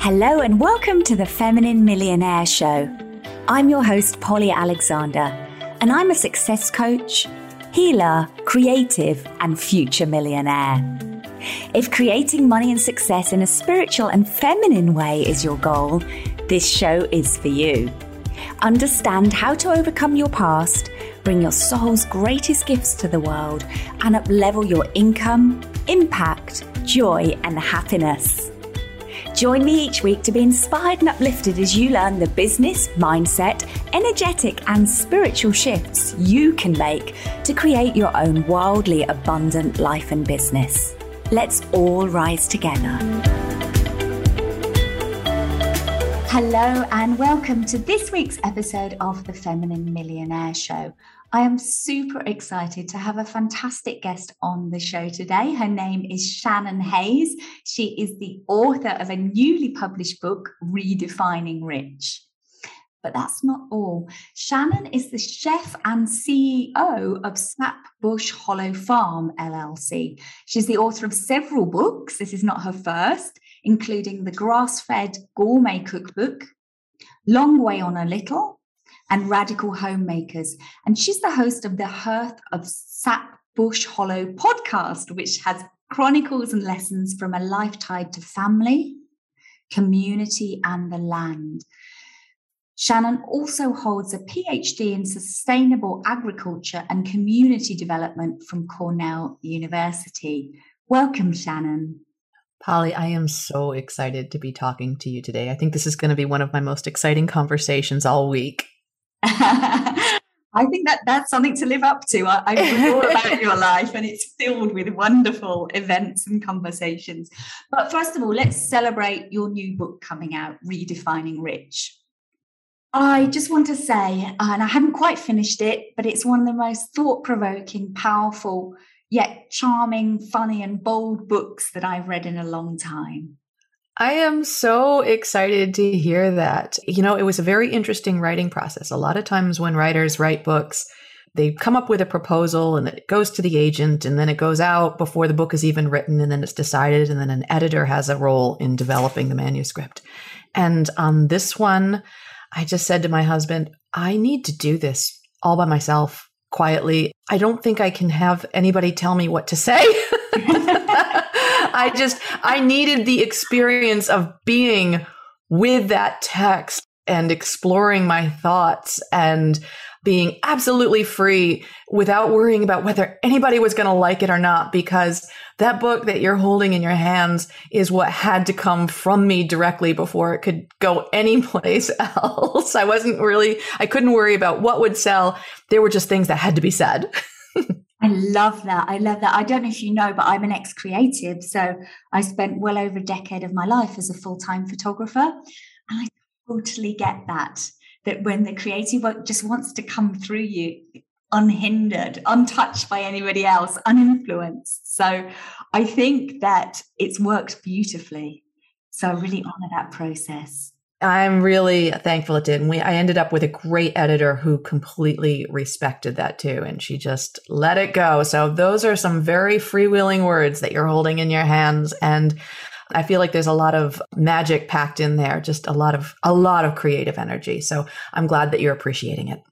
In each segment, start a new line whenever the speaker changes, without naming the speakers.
Hello and welcome to the Feminine Millionaire Show. I'm your host, Polly Alexander, and I'm a success coach, healer, creative, and future millionaire. If creating money and success in a spiritual and feminine way is your goal, this show is for you. Understand how to overcome your past, bring your soul's greatest gifts to the world, and up-level your income, impact, joy, and happiness. Join me each week to be inspired and uplifted as you learn the business, mindset, energetic, and spiritual shifts you can make to create your own wildly abundant life and business. Let's all rise together. Hello and welcome to this week's episode of the Feminine Millionaire Show. I am super excited to have a fantastic guest on the show today. Her name is Shannon Hayes. She is the author of a newly published book, Redefining Rich. But that's not all. Shannon is the chef and CEO of Sapbush Hollow Farm, LLC. She's the author of several books. This is not her first, including the Grass-Fed Gourmet Cookbook, Long Way on a Little, and Radical Homemakers. And she's the host of the Hearth of Sapbush Hollow podcast, which has chronicles and lessons from a life tied to family, community, and the land. Shannon also holds a PhD in sustainable agriculture and community development from Cornell University. Welcome, Shannon.
Polly, I am so excited to be talking to you today. I think this is going to be one of my most exciting conversations all week.
I think that's something to live up to. I read all about your life and it's filled with wonderful events and conversations. But first of all, let's celebrate your new book coming out, Redefining Rich. I just want to say, and I haven't quite finished it, but it's one of the most thought-provoking, powerful, yet charming, funny and bold books that I've read in a long time.
I am so excited to hear that. You know, it was a very interesting writing process. A lot of times when writers write books, they come up with a proposal and it goes to the agent and then it goes out before the book is even written and then it's decided and then an editor has a role in developing the manuscript. And on this one, I just said to my husband, I need to do this all by myself, quietly. I don't think I can have anybody tell me what to say. I needed the experience of being with that text and exploring my thoughts and being absolutely free without worrying about whether anybody was going to like it or not, because that book that you're holding in your hands is what had to come from me directly before it could go anyplace else. I couldn't worry about what would sell. There were just things that had to be said.
I love that. I don't know if you know, but I'm an ex-creative. So I spent well over a decade of my life as a full-time photographer. And I totally get that when the creative work just wants to come through you unhindered, untouched by anybody else, uninfluenced. So I think that it's worked beautifully. So I really honor that process.
I'm really thankful it did. And I ended up with a great editor who completely respected that too. And she just let it go. So those are some very freewheeling words that you're holding in your hands. And I feel like there's a lot of magic packed in there, just a lot of creative energy. So I'm glad that you're appreciating it.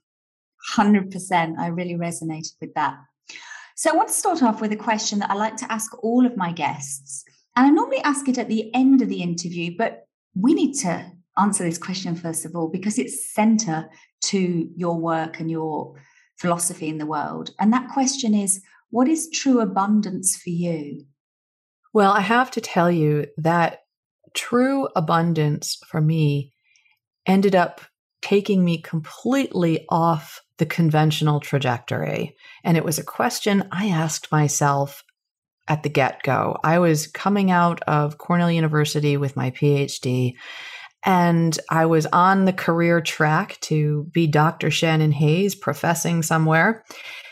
100%. I really resonated with that. So I want to start off with a question that I like to ask all of my guests. And I normally ask it at the end of the interview, but we need to answer this question first of all, because it's center to your work and your philosophy in the world. And that question is, what is true abundance for you?
Well, I have to tell you that true abundance for me ended up taking me completely off the conventional trajectory. And it was a question I asked myself at the get-go. I was coming out of Cornell University with my PhD, and I was on the career track to be Dr. Shannon Hayes, professing somewhere.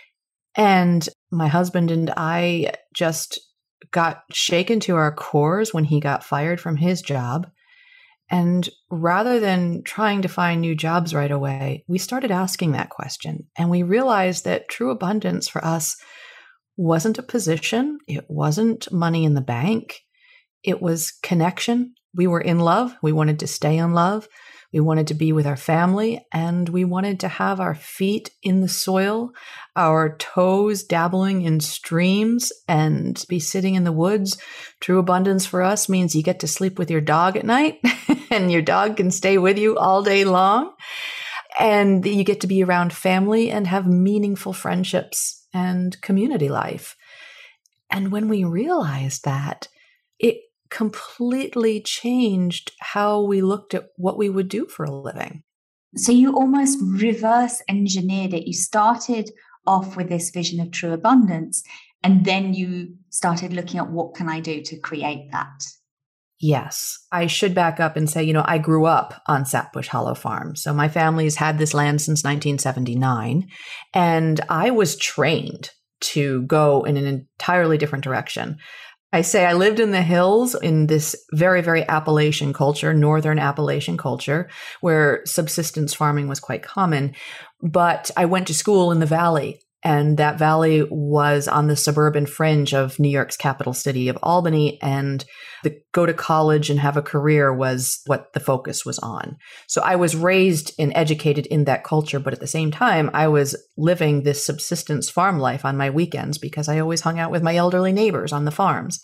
And my husband and I just got shaken to our cores when he got fired from his job. And rather than trying to find new jobs right away, we started asking that question. And we realized that true abundance for us wasn't a position. It wasn't money in the bank. It was connection we were in love. We wanted to stay in love. We wanted to be with our family, and we wanted to have our feet in the soil, our toes dabbling in streams, and be sitting in the woods. True abundance for us means you get to sleep with your dog at night and your dog can stay with you all day long. And you get to be around family and have meaningful friendships and community life. And when we realized that, it completely changed how we looked at what we would do for a living.
So you almost reverse engineered it. You started off with this vision of true abundance, and then you started looking at what can I do to create that?
Yes. I should back up and say, I grew up on Sapbush Hollow Farm. So my family's had this land since 1979, and I was trained to go in an entirely different direction. I say I lived in the hills in this very, very Appalachian culture, northern Appalachian culture, where subsistence farming was quite common. But I went to school in the valley, and that valley was on the suburban fringe of New York's capital city of Albany, and go to college and have a career was what the focus was on. So I was raised and educated in that culture, but at the same time, I was living this subsistence farm life on my weekends because I always hung out with my elderly neighbors on the farms.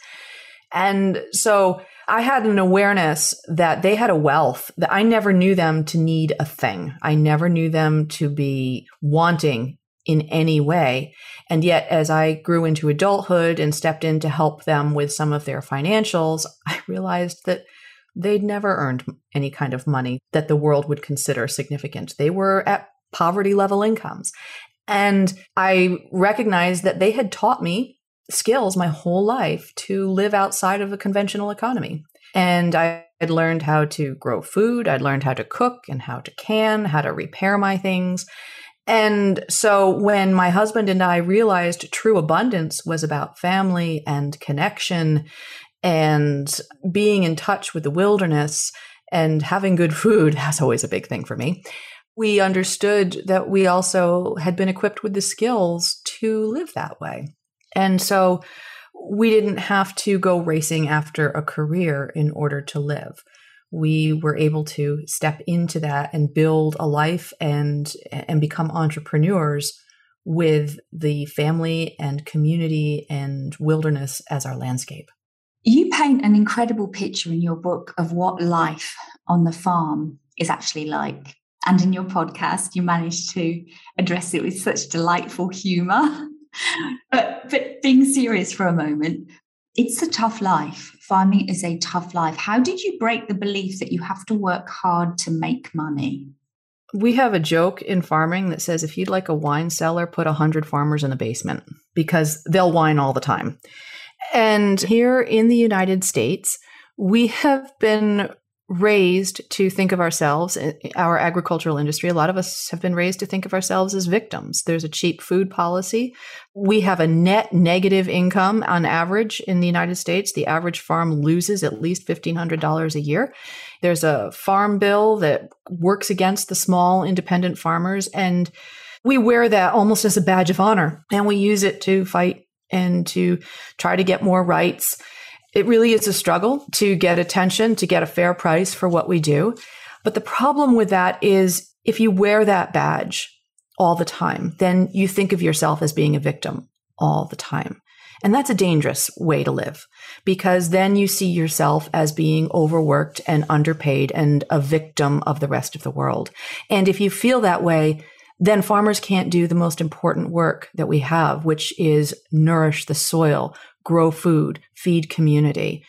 And so I had an awareness that they had a wealth that I never knew them to need a thing. I never knew them to be wanting in any way. And yet, as I grew into adulthood and stepped in to help them with some of their financials, I realized that they'd never earned any kind of money that the world would consider significant. They were at poverty level incomes. And I recognized that they had taught me skills my whole life to live outside of a conventional economy. And I had learned how to grow food. I'd learned how to cook and how to can, how to repair my things. And so when my husband and I realized true abundance was about family and connection and being in touch with the wilderness and having good food, that's always a big thing for me, we understood that we also had been equipped with the skills to live that way. And so we didn't have to go racing after a career in order to live. We were able to step into that and build a life and become entrepreneurs with the family and community and wilderness as our landscape.
You paint an incredible picture in your book of what life on the farm is actually like. And in your podcast, you managed to address it with such delightful humor. But being serious for a moment, it's a tough life. Farming is a tough life. How did you break the belief that you have to work hard to make money?
We have a joke in farming that says, if you'd like a wine cellar, put 100 farmers in a basement because they'll whine all the time. And here in the United States, we have been raised to think of ourselves, our agricultural industry, a lot of us have been raised to think of ourselves as victims. There's a cheap food policy. We have a net negative income on average in the United States. The average farm loses at least $1,500 a year. There's a farm bill that works against the small independent farmers, and we wear that almost as a badge of honor, and we use it to fight and to try to get more rights. It really is a struggle to get attention, to get a fair price for what we do. But the problem with that is if you wear that badge all the time, then you think of yourself as being a victim all the time. And that's a dangerous way to live because then you see yourself as being overworked and underpaid and a victim of the rest of the world. And if you feel that way, then farmers can't do the most important work that we have, which is nourish the soil, grow food, feed community.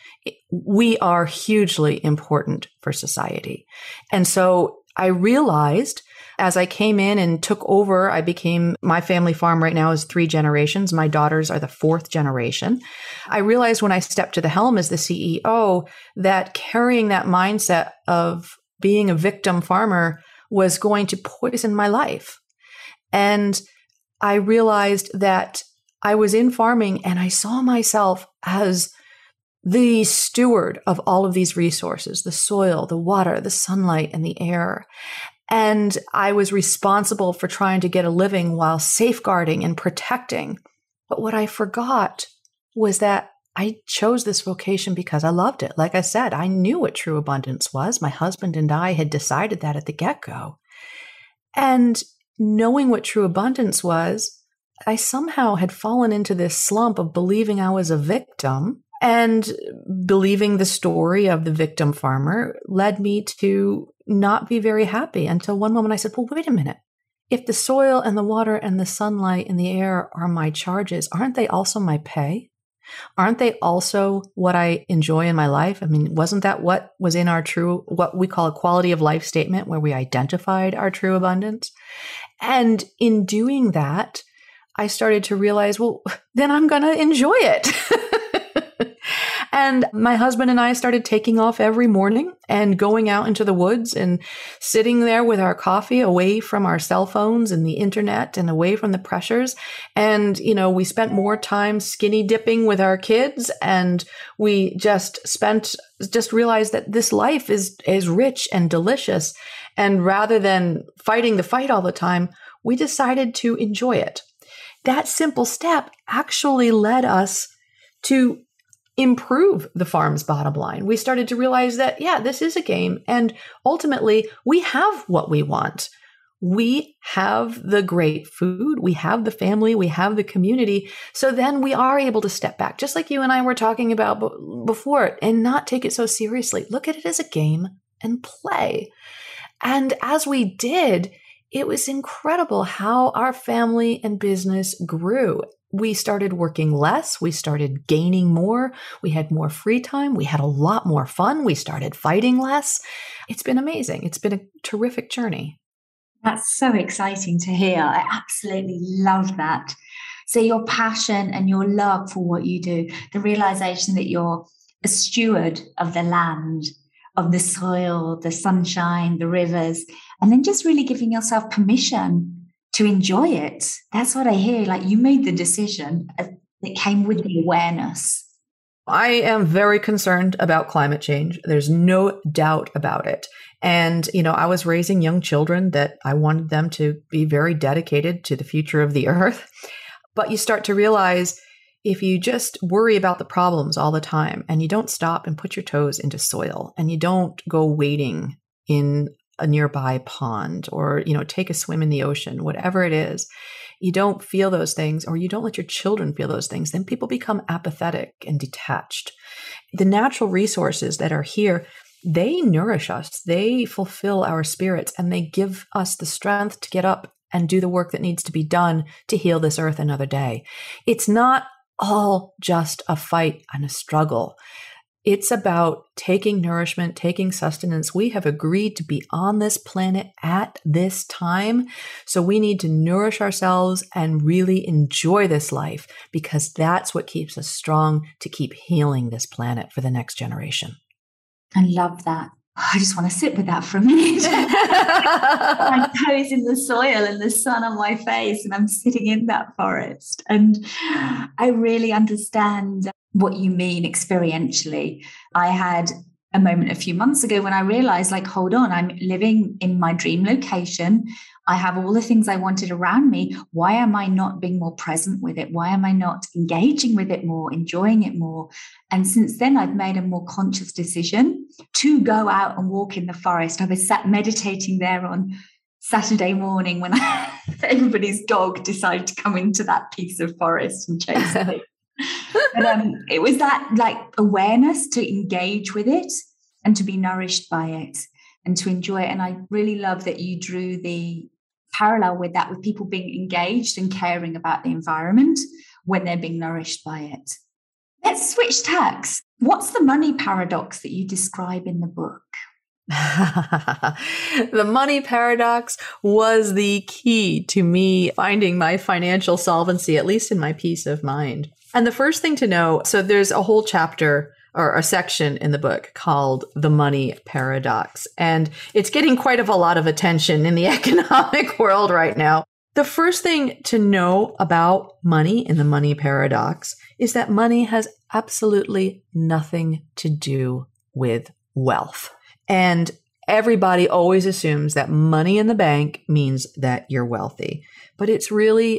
We are hugely important for society. And so I realized as I came in and took over, my family farm right now is 3 generations. My daughters are the 4th generation. I realized when I stepped to the helm as the CEO that carrying that mindset of being a victim farmer was going to poison my life. And I realized that I was in farming and I saw myself as the steward of all of these resources, the soil, the water, the sunlight, and the air. And I was responsible for trying to get a living while safeguarding and protecting. But what I forgot was that I chose this vocation because I loved it. Like I said, I knew what true abundance was. My husband and I had decided that at the get-go. And knowing what true abundance was, I somehow had fallen into this slump of believing I was a victim, and believing the story of the victim farmer led me to not be very happy until one moment I said, well, wait a minute. If the soil and the water and the sunlight and the air are my charges, aren't they also my pay? Aren't they also what I enjoy in my life? I mean, wasn't that what was in our true, what we call a quality of life statement, where we identified our true abundance? And in doing that, I started to realize, well, then I'm going to enjoy it. And my husband and I started taking off every morning and going out into the woods and sitting there with our coffee, away from our cell phones and the internet and away from the pressures. And, we spent more time skinny dipping with our kids, and we just realized that this life is rich and delicious. And rather than fighting the fight all the time, we decided to enjoy it. That simple step actually led us to improve the farm's bottom line. We started to realize that, this is a game. And ultimately, we have what we want. We have the great food. We have the family. We have the community. So then we are able to step back, just like you and I were talking about before, and not take it so seriously. Look at it as a game and play. And as we did, it was incredible how our family and business grew. We started working less. We started gaining more. We had more free time. We had a lot more fun. We started fighting less. It's been amazing. It's been a terrific journey.
That's so exciting to hear. I absolutely love that. So your passion and your love for what you do, the realization that you're a steward of the land, of the soil, the sunshine, the rivers, and then just really giving yourself permission to enjoy it. That's what I hear. Like, you made the decision. It came with the awareness.
I am very concerned about climate change. There's no doubt about it. And, I was raising young children that I wanted them to be very dedicated to the future of the earth. But you start to realize, if you just worry about the problems all the time and you don't stop and put your toes into soil, and you don't go wading in a nearby pond, or, take a swim in the ocean, whatever it is, you don't feel those things, or you don't let your children feel those things, then people become apathetic and detached. The natural resources that are here, they nourish us, they fulfill our spirits, and they give us the strength to get up and do the work that needs to be done to heal this earth another day. It's not all just a fight and a struggle. It's about taking nourishment, taking sustenance. We have agreed to be on this planet at this time. So we need to nourish ourselves and really enjoy this life, because that's what keeps us strong to keep healing this planet for the next generation.
I love that. I just want to sit with that for a minute. My toes in the soil and the sun on my face, and I'm sitting in that forest. And I really understand what you mean experientially. I had a moment a few months ago when I realized, hold on, I'm living in my dream location. I have all the things I wanted around me. Why am I not being more present with it? Why am I not engaging with it more, enjoying it more? And since then, I've made a more conscious decision to go out and walk in the forest. I was sat meditating there on Saturday morning when everybody's dog decided to come into that piece of forest and chase me. But it was that awareness to engage with it and to be nourished by it and to enjoy it. And I really love that you drew the parallel with that, with people being engaged and caring about the environment when they're being nourished by it. Let's switch tacks. What's the money paradox that you describe in the book?
The money paradox was the key to me finding my financial solvency, at least in my peace of mind. And the first thing to know, so there's a whole chapter or a section in the book called The Money Paradox, and it's getting quite a lot of attention in the economic world right now. The first thing to know about money in the money paradox is that money has absolutely nothing to do with wealth. And everybody always assumes that money in the bank means that you're wealthy, but it's really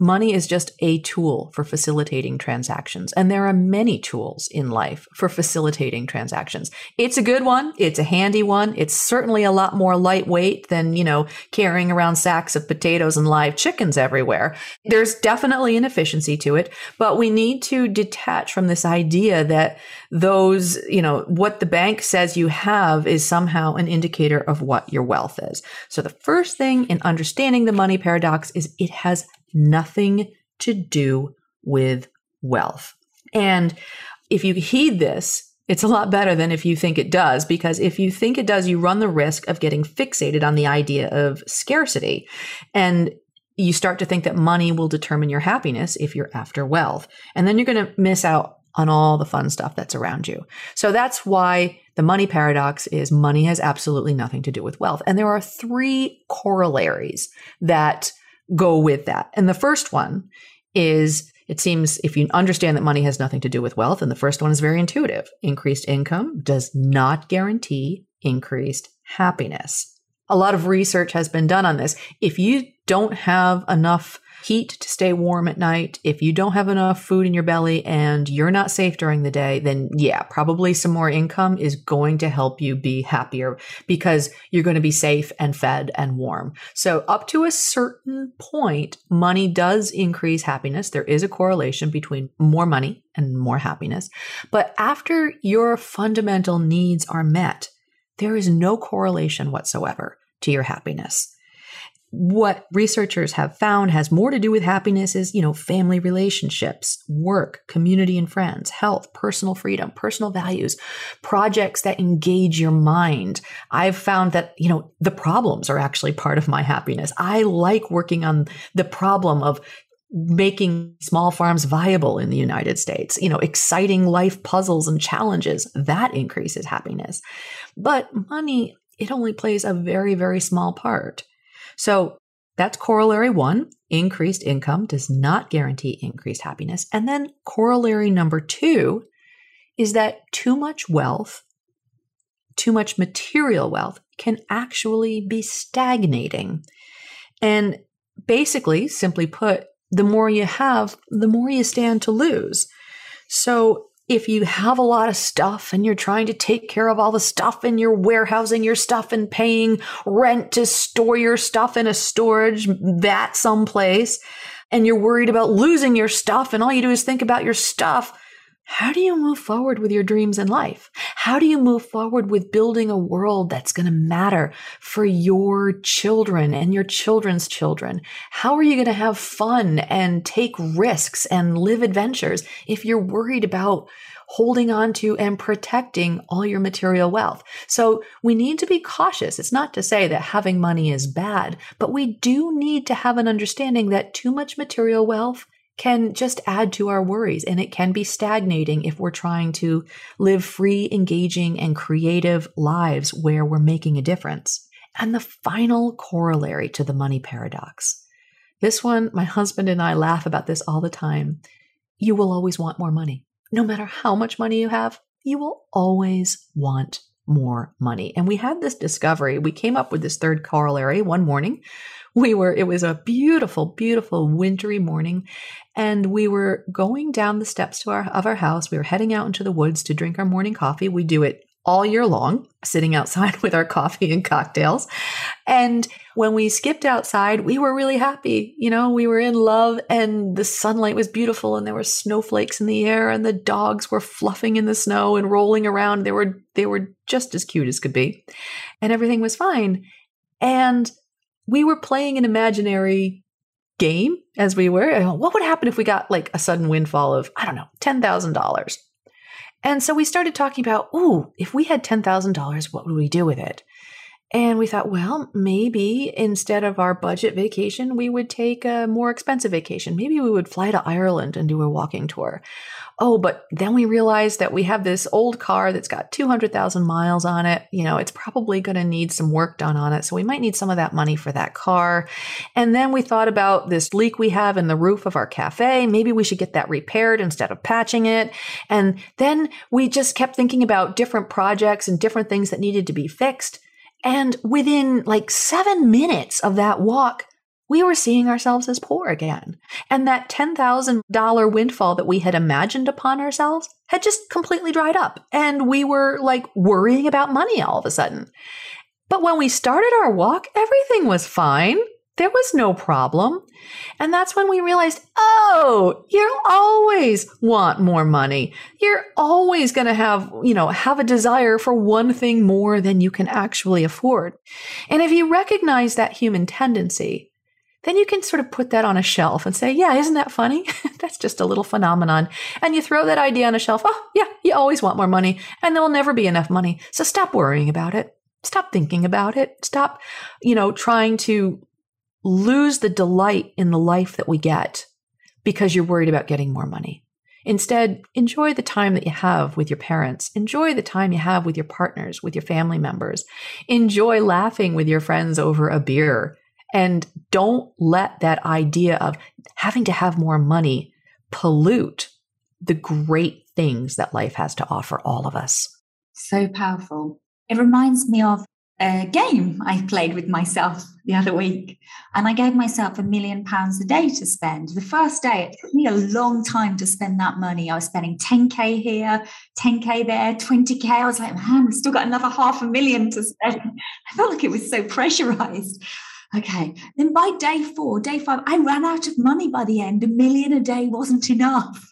money is just a tool for facilitating transactions. And there are many tools in life for facilitating transactions. It's a good one. It's a handy one. It's certainly a lot more lightweight than, carrying around sacks of potatoes and live chickens everywhere. There's definitely an efficiency to it, but we need to detach from this idea that those, what the bank says you have is somehow an indicator of what your wealth is. So the first thing in understanding the money paradox is it has nothing to do with wealth. And if you heed this, it's a lot better than if you think it does, because if you think it does, you run the risk of getting fixated on the idea of scarcity. And you start to think that money will determine your happiness if you're after wealth. And then you're going to miss out on all the fun stuff that's around you. So that's why the money paradox is money has absolutely nothing to do with wealth. And there are 3 corollaries that go with that. And the first one is, it seems if you understand that money has nothing to do with wealth, and the first one is very intuitive. Increased income does not guarantee increased happiness. A lot of research has been done on this. If you don't have enough heat to stay warm at night, if you don't have enough food in your belly and you're not safe during the day, then probably some more income is going to help you be happier because you're going to be safe and fed and warm. So up to a certain point, money does increase happiness. There is a correlation between more money and more happiness. But after your fundamental needs are met, there is no correlation whatsoever to your happiness. What researchers have found has more to do with happiness is, family relationships, work, community and friends, health, personal freedom, personal values, projects that engage your mind. I've found that, the problems are actually part of my happiness. I like working on the problem of making small farms viable in the United States, exciting life puzzles and challenges that increases happiness. But money, it only plays a very, very small part. So that's corollary 1. Increased income does not guarantee increased happiness. And then corollary number 2 is that too much wealth, too much material wealth can actually be stagnating. And basically, simply put, the more you have, the more you stand to lose. So if you have a lot of stuff and you're trying to take care of all the stuff and you're warehousing your stuff and paying rent to store your stuff in a storage vat someplace, and you're worried about losing your stuff and all you do is think about your stuff, how do you move forward with your dreams in life? How do you move forward with building a world that's going to matter for your children and your children's children? How are you going to have fun and take risks and live adventures if you're worried about holding on to and protecting all your material wealth? So we need to be cautious. It's not to say that having money is bad, but we do need to have an understanding that too much material wealth can just add to our worries, and it can be stagnating if we're trying to live free, engaging, and creative lives where we're making a difference. And the final corollary to the money paradox. This one, my husband and I laugh about this all the time. You will always want more money. No matter how much money you have, you will always want more money. And we had this discovery. We came up with this third corollary one morning. It was a beautiful, beautiful wintry morning, and we were going down the steps of our house. We were heading out into the woods to drink our morning coffee. We do it all year long, sitting outside with our coffee and cocktails. And when we skipped outside, we were really happy. We were in love and the sunlight was beautiful and there were snowflakes in the air and the dogs were fluffing in the snow and rolling around. They were just as cute as could be. And everything was fine. And we were playing an imaginary game as we were. What would happen if we got like a sudden windfall of, $10,000? And so we started talking about, if we had $10,000, what would we do with it? And we thought, well, maybe instead of our budget vacation, we would take a more expensive vacation. Maybe we would fly to Ireland and do a walking tour. But then we realized that we have this old car that's got 200,000 miles on it. It's probably going to need some work done on it. So we might need some of that money for that car. And then we thought about this leak we have in the roof of our cafe. Maybe we should get that repaired instead of patching it. And then we just kept thinking about different projects and different things that needed to be fixed. And within like 7 minutes of that walk, we were seeing ourselves as poor again. And that $10,000 windfall that we had imagined upon ourselves had just completely dried up. And we were like worrying about money all of a sudden. But when we started our walk, everything was fine. There was no problem. And that's when we realized, oh, you'll always want more money. You're always going to have a desire for one thing more than you can actually afford. And if you recognize that human tendency, then you can sort of put that on a shelf and say, yeah, isn't that funny? That's just a little phenomenon. And you throw that idea on a shelf. Oh, yeah, you always want more money and there will never be enough money. So stop worrying about it. Stop thinking about it. Stop, trying to lose the delight in the life that we get because you're worried about getting more money. Instead, enjoy the time that you have with your parents. Enjoy the time you have with your partners, with your family members. Enjoy laughing with your friends over a beer. And don't let that idea of having to have more money pollute the great things that life has to offer all of us.
So powerful. It reminds me of a game I played with myself the other week, and I gave myself £1 million a day to spend. The first day, it took me a long time to spend that money. I was spending 10K here, 10K there, 20K. I was like, man, we've still got another $500,000 to spend. I felt like it was so pressurized. Okay. Then by day 4, day 5, I ran out of money by the end. $1 million a day wasn't enough.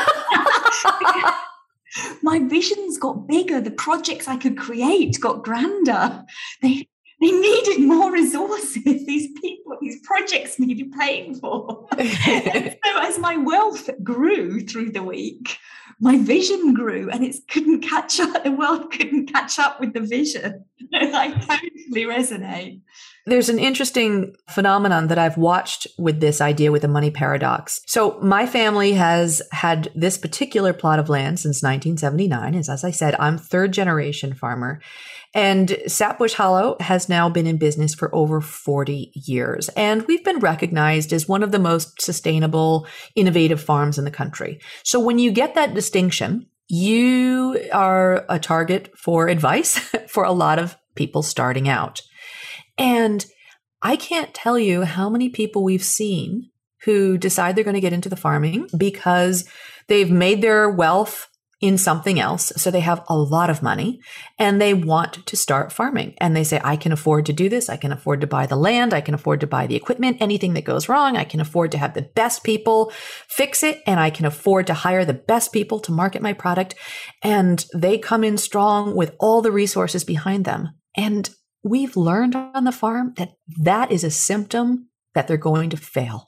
My visions got bigger. The projects I could create got grander. They needed more resources. These people, these projects needed paying for. So as my wealth grew through the week, my vision grew, and it couldn't catch up. The wealth couldn't catch up with the vision. I totally resonate.
There's an interesting phenomenon that I've watched with this idea with the money paradox. So my family has had this particular plot of land since 1979. As I said, I'm third generation farmer. And Sapbush Hollow has now been in business for over 40 years. And we've been recognized as one of the most sustainable, innovative farms in the country. So when you get that distinction, you are a target for advice for a lot of people starting out. And I can't tell you how many people we've seen who decide they're going to get into the farming because they've made their wealth in something else. So they have a lot of money and they want to start farming. And they say, I can afford to do this. I can afford to buy the land. I can afford to buy the equipment. Anything that goes wrong, I can afford to have the best people fix it. And I can afford to hire the best people to market my product. And they come in strong with all the resources behind them. And we've learned on the farm that that is a symptom that they're going to fail.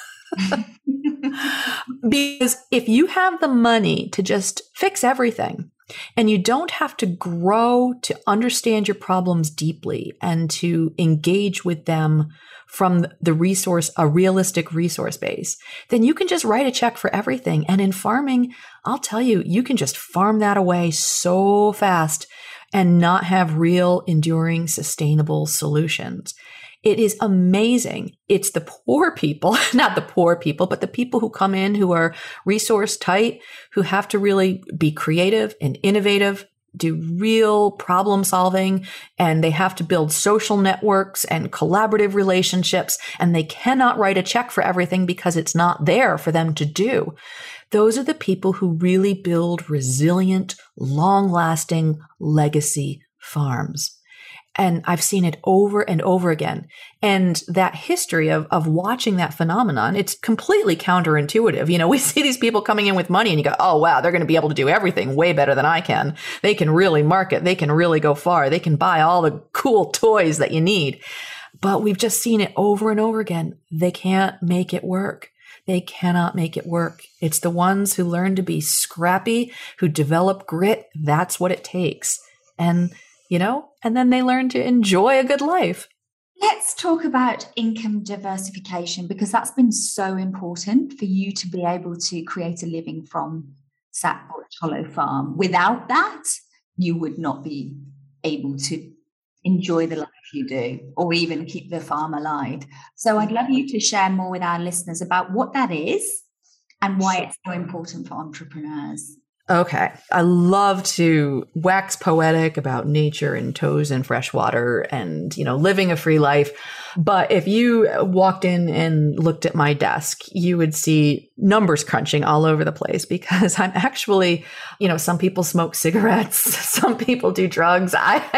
Because if you have the money to just fix everything and you don't have to grow to understand your problems deeply and to engage with them from a realistic resource base, then you can just write a check for everything. And in farming, I'll tell you, you can just farm that away so fast and not have real, enduring, sustainable solutions. It is amazing. It's the poor people, not the poor people, but the people who come in who are resource tight, who have to really be creative and innovative, do real problem solving, and they have to build social networks and collaborative relationships, and they cannot write a check for everything because it's not there for them to do. Those are the people who really build resilient, long-lasting legacy farms. And I've seen it over and over again. And that history of watching that phenomenon, it's completely counterintuitive. You know, we see these people coming in with money and you go, oh, wow, they're going to be able to do everything way better than I can. They can really market. They can really go far. They can buy all the cool toys that you need. But we've just seen it over and over again. They can't make it work. They cannot make it work. It's the ones who learn to be scrappy, who develop grit. That's what it takes. And then they learn to enjoy a good life.
Let's talk about income diversification, because that's been so important for you to be able to create a living from Sapbush Hollow Farm. Without that, you would not be able to enjoy the life you do or even keep the farm alive. So I'd love you to share more with our listeners about what that is and why it's so important for entrepreneurs.
Okay. I love to wax poetic about nature and toes in fresh water and, living a free life. But if you walked in and looked at my desk, you would see numbers crunching all over the place because I'm actually, some people smoke cigarettes. Some people do drugs.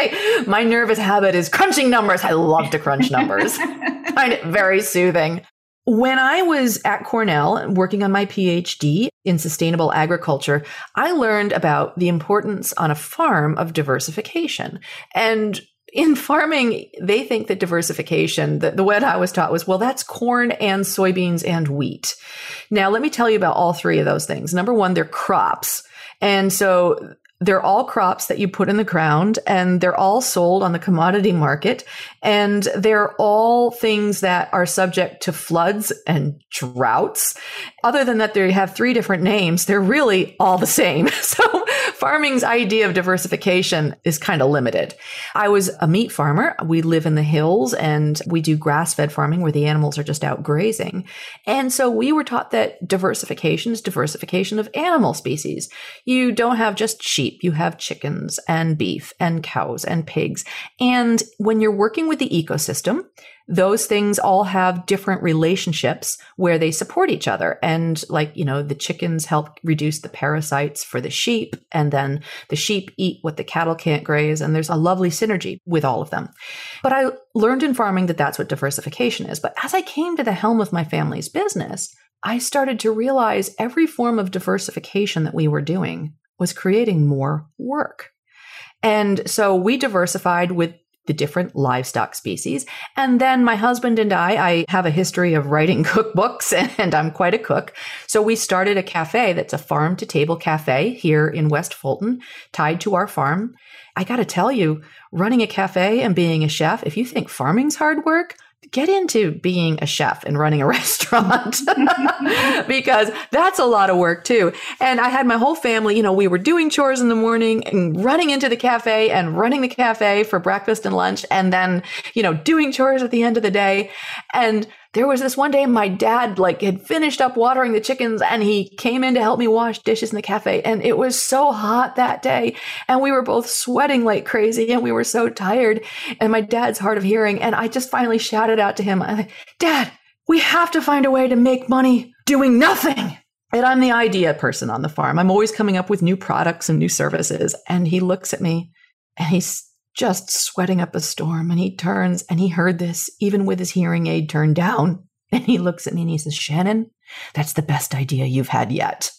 My nervous habit is crunching numbers. I love to crunch numbers. I find it very soothing. When I was at Cornell working on my PhD in sustainable agriculture, I learned about the importance on a farm of diversification. And in farming, they think that diversification, the way I was taught was, well, that's corn and soybeans and wheat. Now, let me tell you about all three of those things. Number one, they're crops. And so they're all crops that you put in the ground, and they're all sold on the commodity market. And they're all things that are subject to floods and droughts. Other than that, they have three different names. They're really all the same. So farming's idea of diversification is kind of limited. I was a meat farmer. We live in the hills and we do grass-fed farming where the animals are just out grazing. And so we were taught that diversification is diversification of animal species. You don't have just sheep. You have chickens and beef and cows and pigs. And when you're working with the ecosystem, those things all have different relationships where they support each other. And the chickens help reduce the parasites for the sheep, and then the sheep eat what the cattle can't graze. And there's a lovely synergy with all of them. But I learned in farming that that's what diversification is. But as I came to the helm of my family's business, I started to realize every form of diversification that we were doing was creating more work. And so we diversified with the different livestock species. And then my husband and I have a history of writing cookbooks, and I'm quite a cook. So we started a cafe that's a farm to table cafe here in West Fulton, tied to our farm. I got to tell you, running a cafe and being a chef, if you think farming's hard work, get into being a chef and running a restaurant because that's a lot of work too. And I had my whole family, we were doing chores in the morning and running into the cafe and running the cafe for breakfast and lunch. And then, doing chores at the end of the day. And there was this one day my dad had finished up watering the chickens and he came in to help me wash dishes in the cafe. And it was so hot that day. And we were both sweating like crazy and we were so tired. And my dad's hard of hearing. And I just finally shouted out to him, Dad, we have to find a way to make money doing nothing. And I'm the idea person on the farm. I'm always coming up with new products and new services. And he looks at me and he's just sweating up a storm. And he turns, and he heard this even with his hearing aid turned down. And he looks at me and he says, Shannon, that's the best idea you've had yet.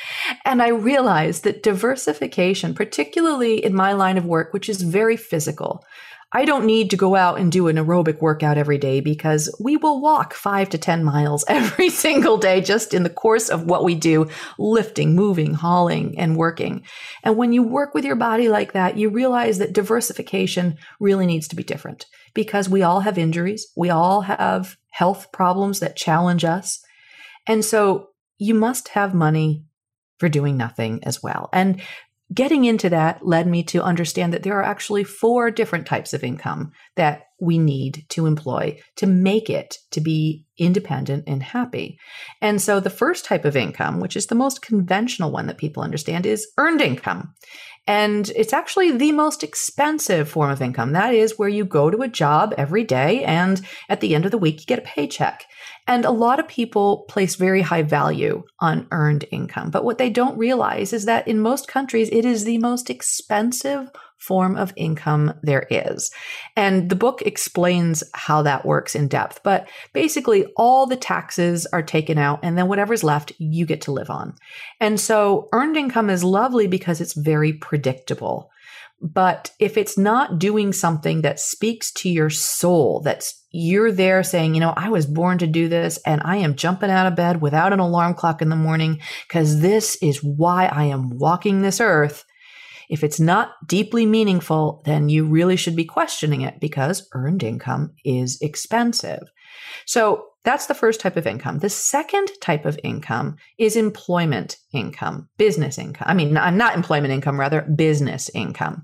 And I realized that diversification, particularly in my line of work, which is very physical, I don't need to go out and do an aerobic workout every day because we will walk 5 to 10 miles every single day just in the course of what we do, lifting, moving, hauling, and working. And when you work with your body like that, you realize that diversification really needs to be different because we all have injuries. We all have health problems that challenge us. And so you must have money for doing nothing as well. And getting into that led me to understand that there are actually 4 different types of income that we need to employ to make it to be independent and happy. And so the first type of income, which is the most conventional one that people understand, is earned income. And it's actually the most expensive form of income. That is where you go to a job every day and at the end of the week, you get a paycheck. And a lot of people place very high value on earned income. But what they don't realize is that in most countries, it is the most expensive form of income there is. And the book explains how that works in depth. But basically, all the taxes are taken out, and then whatever's left, you get to live on. And so earned income is lovely because it's very predictable. But if it's not doing something that speaks to your soul, that's you're there saying, I was born to do this and I am jumping out of bed without an alarm clock in the morning because this is why I am walking this earth. If it's not deeply meaningful, then you really should be questioning it because earned income is expensive. So that's the first type of income. The second type of income is employment income, business income. Not employment income, rather business income.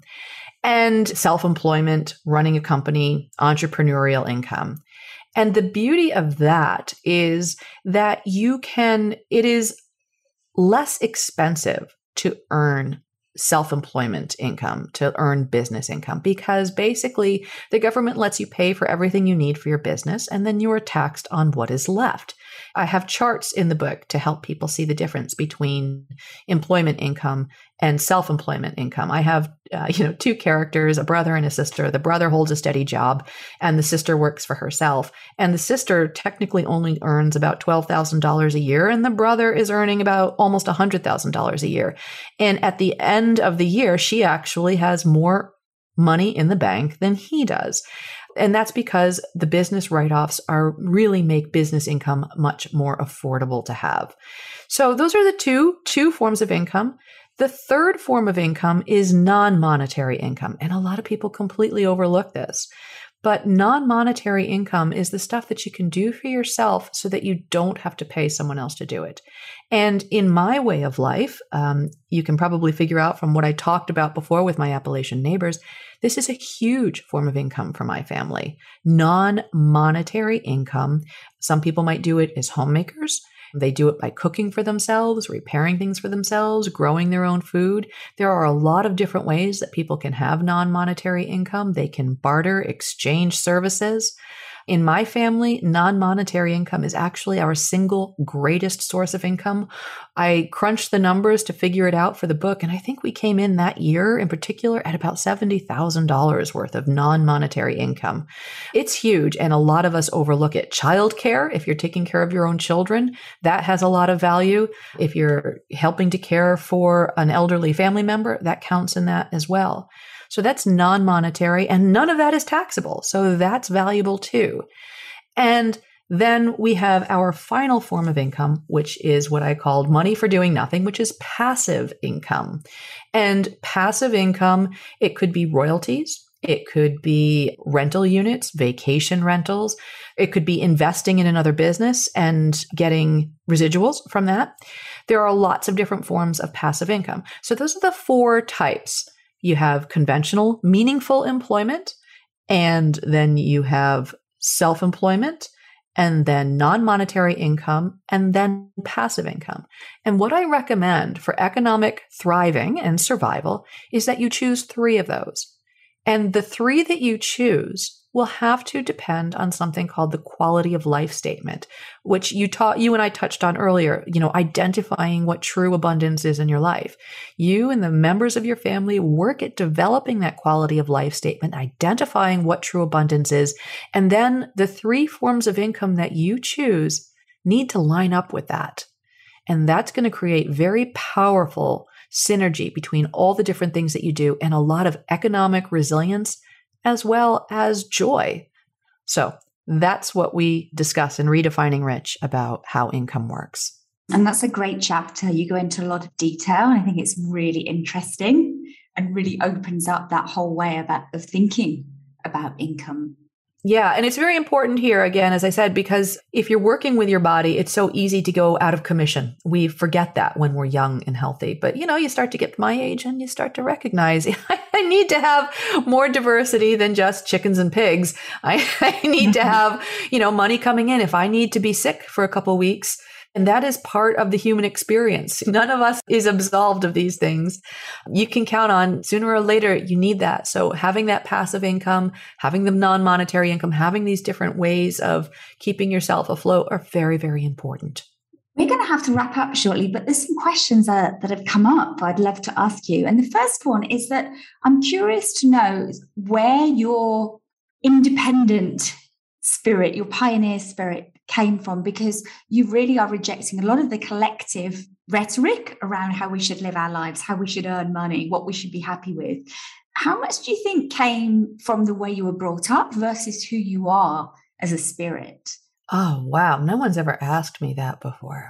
And self-employment, running a company, entrepreneurial income. And the beauty of that is that it is less expensive to earn self-employment income, to earn business income, because basically the government lets you pay for everything you need for your business, and then you are taxed on what is left. I have charts in the book to help people see the difference between employment income and self-employment income. I have, two characters, a brother and a sister. The brother holds a steady job and the sister works for herself. And the sister technically only earns about $12,000 a year. And the brother is earning about almost $100,000 a year. And at the end of the year, she actually has more money in the bank than he does. And that's because the business write-offs really make business income much more affordable to have. So those are the two forms of income. The third form of income is non-monetary income. And a lot of people completely overlook this. But non-monetary income is the stuff that you can do for yourself so that you don't have to pay someone else to do it. And in my way of life, you can probably figure out from what I talked about before with my Appalachian neighbors, this is a huge form of income for my family. Non-monetary income. Some people might do it as homemakers. They do it by cooking for themselves, repairing things for themselves, growing their own food. There are a lot of different ways that people can have non-monetary income. They can barter, exchange services. In my family, non-monetary income is actually our single greatest source of income. I crunched the numbers to figure it out for the book, and I think we came in that year in particular at about $70,000 worth of non-monetary income. It's huge, and a lot of us overlook it. Childcare, if you're taking care of your own children, that has a lot of value. If you're helping to care for an elderly family member, that counts in that as well. So that's non-monetary, and none of that is taxable. So that's valuable too. And then we have our final form of income, which is what I called money for doing nothing, which is passive income. And passive income, it could be royalties. It could be rental units, vacation rentals. It could be investing in another business and getting residuals from that. There are lots of different forms of passive income. So those are the four types. You have conventional, meaningful employment, and then you have self-employment, and then non-monetary income, and then passive income. And what I recommend for economic thriving and survival is that you choose three of those. And the three that you choose will have to depend on something called the quality of life statement, which you and I touched on earlier, identifying what true abundance is in your life. You and the members of your family work at developing that quality of life statement, identifying what true abundance is, and then the three forms of income that you choose need to line up with that. And that's going to create very powerful synergy between all the different things that you do and a lot of economic resilience as well as joy. So that's what we discuss in Redefining Rich about how income works.
And that's a great chapter. You go into a lot of detail, and I think it's really interesting and really opens up that whole way of thinking about income.
Yeah. And it's very important here, again, as I said, because if you're working with your body, it's so easy to go out of commission. We forget that when we're young and healthy. But, you start to get to my age and you start to recognize I need to have more diversity than just chickens and pigs. I need to have, money coming in if I need to be sick for a couple of weeks. And that is part of the human experience. None of us is absolved of these things. You can count on sooner or later, you need that. So having that passive income, having the non-monetary income, having these different ways of keeping yourself afloat are very, very important.
We're going to have to wrap up shortly, but there's some questions that have come up I'd love to ask you. And the first one is that I'm curious to know where your independent spirit, your pioneer spirit came from, because you really are rejecting a lot of the collective rhetoric around how we should live our lives, how we should earn money, what we should be happy with. How much do you think came from the way you were brought up versus who you are as a spirit?
Oh, wow. No one's ever asked me that before.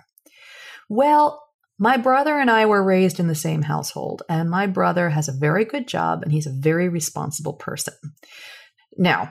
Well, my brother and I were raised in the same household, and my brother has a very good job and he's a very responsible person. Now,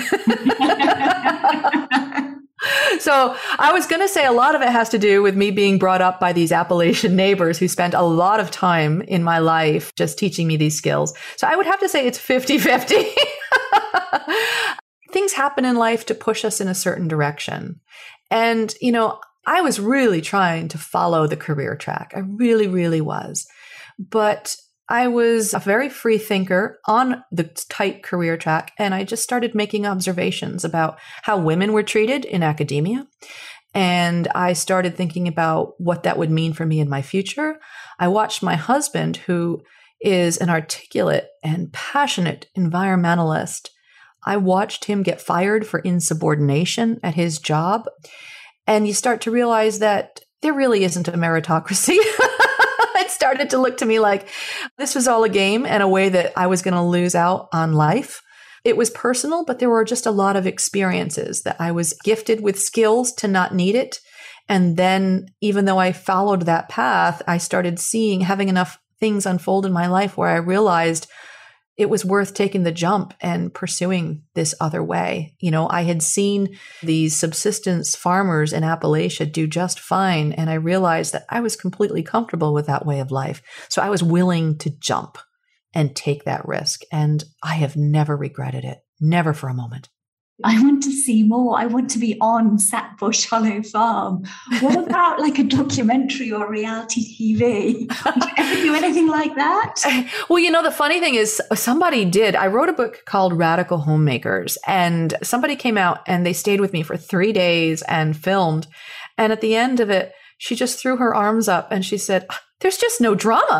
so I was going to say a lot of it has to do with me being brought up by these Appalachian neighbors who spent a lot of time in my life just teaching me these skills. So I would have to say it's 50-50. Things happen in life to push us in a certain direction. And, I was really trying to follow the career track. I really, really was. but I was a very free thinker on the tight career track, and I just started making observations about how women were treated in academia. And I started thinking about what that would mean for me in my future. I watched my husband, who is an articulate and passionate environmentalist. I watched him get fired for insubordination at his job. And you start to realize that there really isn't a meritocracy. It started to look to me like this was all a game and a way that I was going to lose out on life. It was personal, but there were just a lot of experiences that I was gifted with skills to not need it. And then even though I followed that path, I started having enough things unfold in my life where I realized it was worth taking the jump and pursuing this other way. You know, I had seen these subsistence farmers in Appalachia do just fine. And I realized that I was completely comfortable with that way of life. So I was willing to jump and take that risk. And I have never regretted it. Never for a moment.
I want to see more. I want to be on Sapbush Hollow Farm. What about like a documentary or reality TV? Would you ever do anything like that?
Well, you know, the funny thing is somebody did. I wrote a book called Radical Homemakers, and somebody came out and they stayed with me for 3 days and filmed. And at the end of it, she just threw her arms up and she said, "There's just no drama."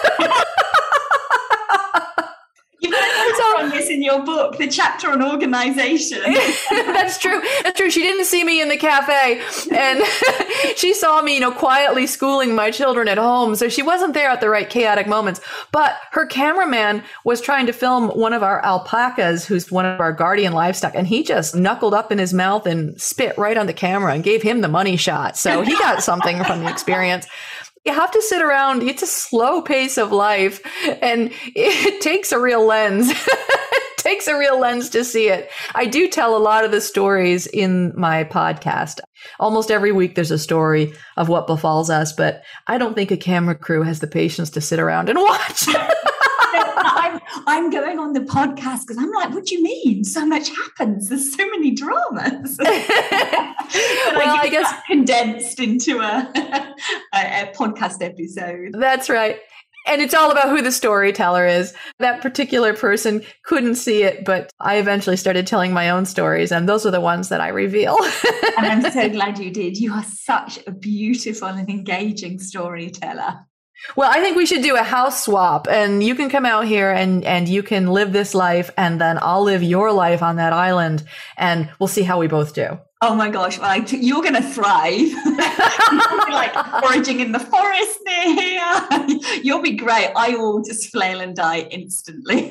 On this in your book, the chapter on organization.
That's true. That's true. She didn't see me in the cafe, and she saw me, quietly schooling my children at home. So she wasn't there at the right chaotic moments. But her cameraman was trying to film one of our alpacas, who's one of our guardian livestock, and he just knuckled up in his mouth and spit right on the camera and gave him the money shot. So he got something from the experience. You have to sit around. It's a slow pace of life, and it takes a real lens. It takes a real lens to see it. I do tell a lot of the stories in my podcast. Almost every week there's a story of what befalls us, but I don't think a camera crew has the patience to sit around and watch.
I'm going on the podcast because I'm like, what do you mean? So much happens. There's so many dramas. But I guess condensed into a podcast episode.
That's right. And it's all about who the storyteller is. That particular person couldn't see it, but I eventually started telling my own stories, and those are the ones that I reveal.
And I'm so glad you did. You are such a beautiful and engaging storyteller.
Well, I think we should do a house swap, and you can come out here and you can live this life, and then I'll live your life on that island, and we'll see how we both do.
Oh my gosh, well, you're going to thrive. You'll be like foraging in the forest near here. You'll be great. I will just flail and die instantly.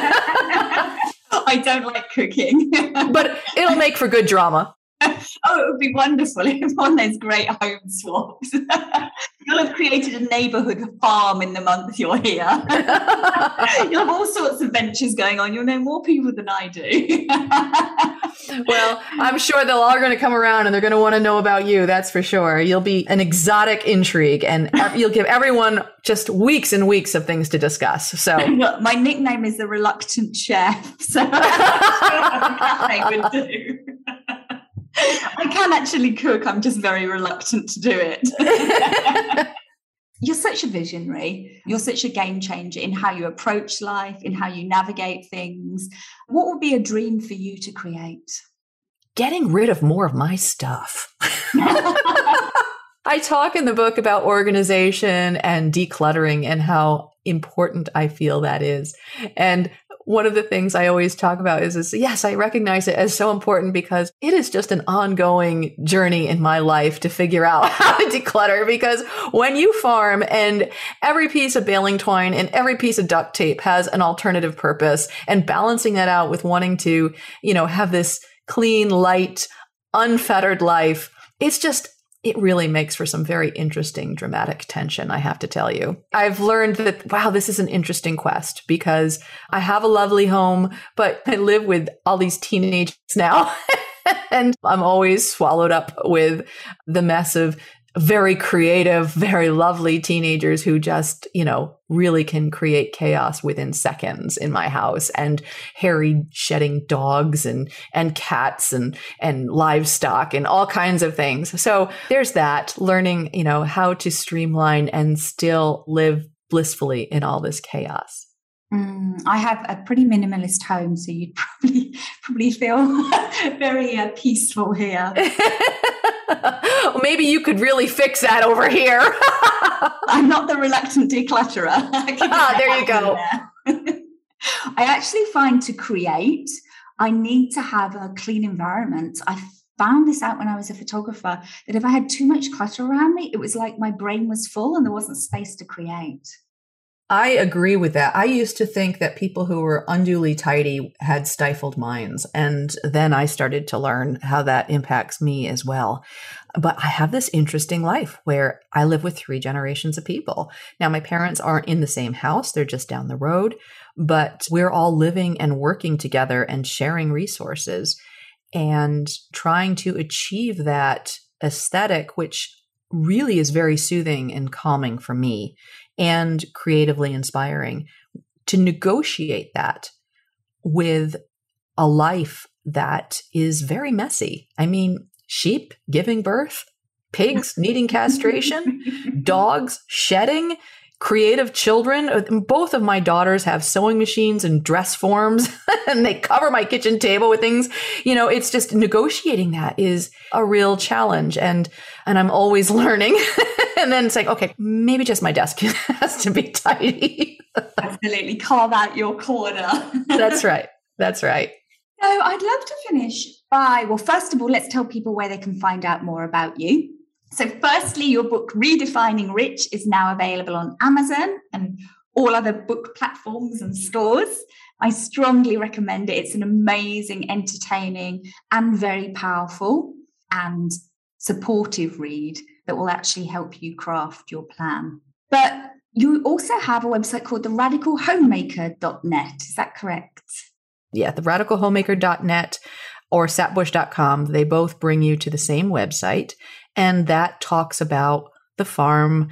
I don't like cooking.
But it'll make for good drama.
Oh, it would be wonderful if one of those great home swaps. You'll have created a neighbourhood farm in the month you're here. You'll have all sorts of ventures going on. You'll know more people than I do.
Well, I'm sure they're all going to come around and they're going to want to know about you. That's for sure. You'll be an exotic intrigue, and you'll give everyone just weeks and weeks of things to discuss. So
my nickname is the Reluctant Chef. So I would do. I can actually cook. I'm just very reluctant to do it. You're such a visionary. You're such a game changer in how you approach life, in how you navigate things. What would be a dream for you to create?
Getting rid of more of my stuff. I talk in the book about organization and decluttering and how important I feel that is. And one of the things I always talk about is yes, I recognize it as so important because it is just an ongoing journey in my life to figure out how to declutter. Because when you farm and every piece of baling twine and every piece of duct tape has an alternative purpose, and balancing that out with wanting to, have this clean, light, unfettered life, it really makes for some very interesting, dramatic tension, I have to tell you. I've learned that, wow, this is an interesting quest because I have a lovely home, but I live with all these teenagers now. And I'm always swallowed up with the mess of very creative, very lovely teenagers who just, really can create chaos within seconds in my house, and hairy shedding dogs and cats and livestock and all kinds of things. So there's that, learning, how to streamline and still live blissfully in all this chaos.
I have a pretty minimalist home, so you'd probably feel very peaceful here.
Well, maybe you could really fix that over here.
I'm not the reluctant declutterer.
There you go.
I actually find to create, I need to have a clean environment. I found this out when I was a photographer, that if I had too much clutter around me, it was like my brain was full and there wasn't space to create.
I agree with that. I used to think that people who were unduly tidy had stifled minds. And then I started to learn how that impacts me as well. But I have this interesting life where I live with 3 generations of people. Now, my parents aren't in the same house. They're just down the road, but we're all living and working together and sharing resources and trying to achieve that aesthetic, which really is very soothing and calming for me and creatively inspiring, to negotiate that with a life that is very messy. I mean, sheep giving birth, pigs needing castration, dogs shedding, creative children. Both of my daughters have sewing machines and dress forms, and they cover my kitchen table with things. You know, it's just negotiating that is a real challenge. And I'm always learning. And then it's like, okay, maybe just my desk has to be tidy.
Absolutely. Carve out your corner.
That's right. That's right.
So I'd love to finish by, well, first of all, let's tell people where they can find out more about you. So firstly, your book, Redefining Rich, is now available on Amazon and all other book platforms and stores. I strongly recommend it. It's an amazing, entertaining, and very powerful and supportive read that will actually help you craft your plan. But you also have a website called theradicalhomemaker.net. Is that correct?
Yeah, theradicalhomemaker.net or satbush.com. They both bring you to the same website. And that talks about the farm,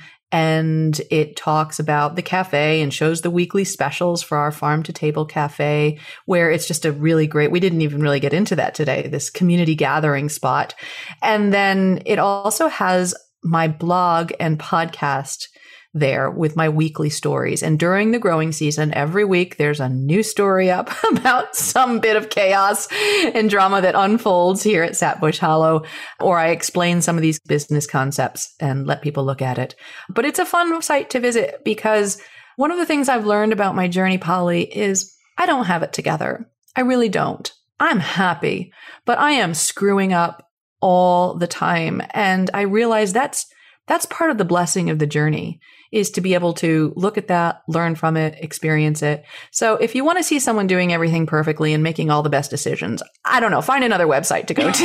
and it talks about the cafe and shows the weekly specials for our farm to table cafe, where it's just a really great, we didn't even really get into that today, this community gathering spot. And then it also has my blog and podcast there with my weekly stories. And during the growing season, every week there's a new story up about some bit of chaos and drama that unfolds here at Satbush Hollow, or I explain some of these business concepts and let people look at it. But it's a fun site to visit because one of the things I've learned about my journey, Polly, is I don't have it together. I really don't. I'm happy, but I am screwing up all the time. And I realize that's part of the blessing of the journey, is to be able to look at that, learn from it, experience it. So if you want to see someone doing everything perfectly and making all the best decisions, I don't know, find another website to go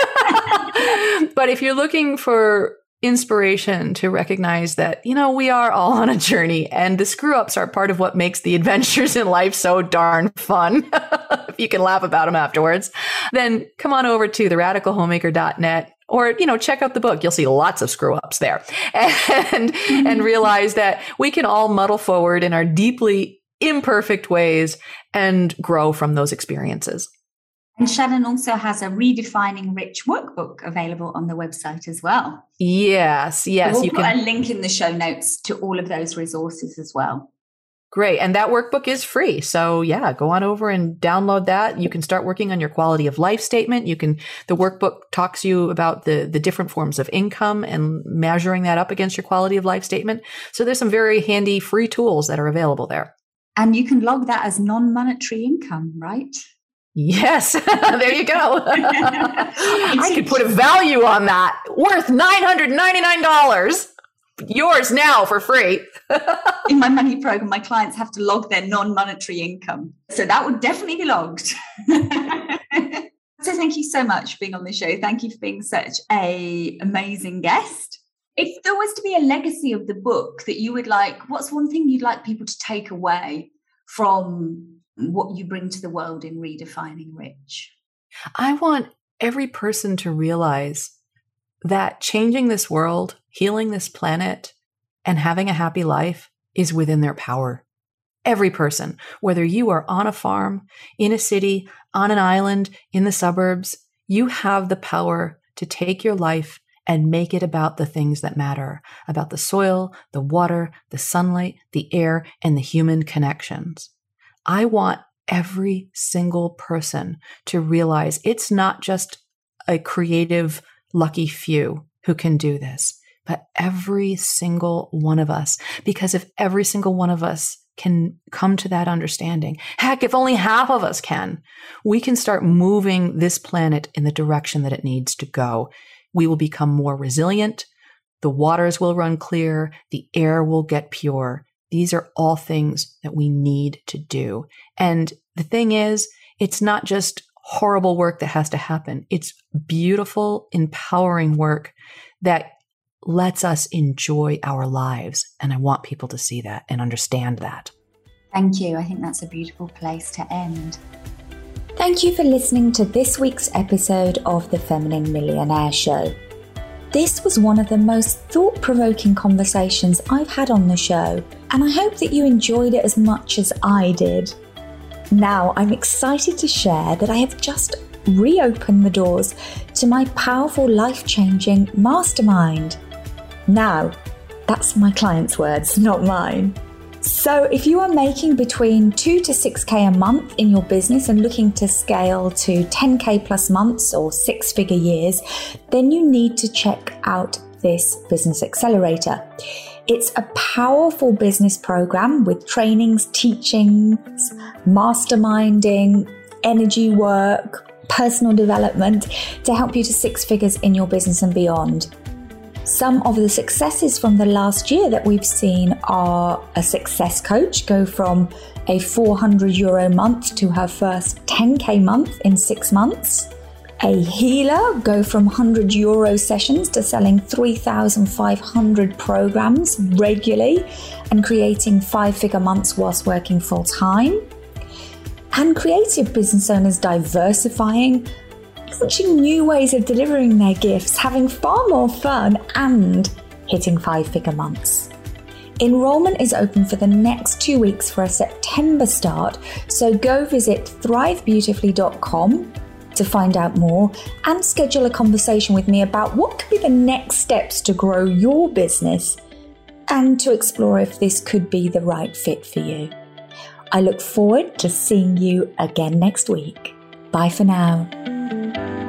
to. But if you're looking for inspiration to recognize that, you know, we are all on a journey and the screw ups are part of what makes the adventures in life so darn fun. If you can laugh about them afterwards, then come on over to theradicalhomemaker.net. Or, you know, check out the book. You'll see lots of screw ups there and realize that we can all muddle forward in our deeply imperfect ways and grow from those experiences.
And Shannon also has a Redefining Rich workbook available on the website as well.
Yes.
We'll put a link in the show notes to all of those resources as well.
Great. And that workbook is free. So yeah, go on over and download that. You can start working on your quality of life statement. The workbook talks to you about the different forms of income and measuring that up against your quality of life statement. So there's some very handy free tools that are available there.
And you can log that as non-monetary income, right?
Yes. There you go. I could put a value on that. Worth $999. Yours now for free.
In my money program, my clients have to log their non-monetary income. So that would definitely be logged. So thank you so much for being on the show. Thank you for being such an amazing guest. If there was to be a legacy of the book that you would like, what's one thing you'd like people to take away from what you bring to the world in Redefining Rich?
I want every person to realize that changing this world, healing this planet, and having a happy life is within their power. Every person, whether you are on a farm, in a city, on an island, in the suburbs, you have the power to take your life and make it about the things that matter, about the soil, the water, the sunlight, the air, and the human connections. I want every single person to realize it's not just a creative, lucky few who can do this, but every single one of us. Because if every single one of us can come to that understanding, heck, if only half of us can, we can start moving this planet in the direction that it needs to go. We will become more resilient. The waters will run clear. The air will get pure. These are all things that we need to do. And the thing is, it's not just horrible work that has to happen. It's beautiful, empowering work that lets us enjoy our lives. And I want people to see that and understand that.
Thank you. I think that's a beautiful place to end. Thank you for listening to this week's episode of The Feminine Millionaire Show. This was one of the most thought-provoking conversations I've had on the show, and I hope that you enjoyed it as much as I did. Now, I'm excited to share that I have just reopened the doors to my powerful, life-changing mastermind. Now, that's my clients' words, not mine. So if you are making between 2 to 6K a month in your business and looking to scale to 10K plus months or 6-figure years, then you need to check out this Business Accelerator. It's a powerful business program with trainings, teachings, masterminding, energy work, personal development to help you to 6 figures in your business and beyond. Some of the successes from the last year that we've seen are a success coach go from a €400 month to her first 10K month in 6 months. A healer go from €100 sessions to selling 3,500 programs regularly and creating 5-figure months whilst working full time. And creative business owners diversifying, launching new ways of delivering their gifts, having far more fun, and hitting 5-figure months. Enrollment is open for the next 2 weeks for a September start, so go visit thrivebeautifully.com to find out more and schedule a conversation with me about what could be the next steps to grow your business and to explore if this could be the right fit for you. I look forward to seeing you again next week. Bye for now.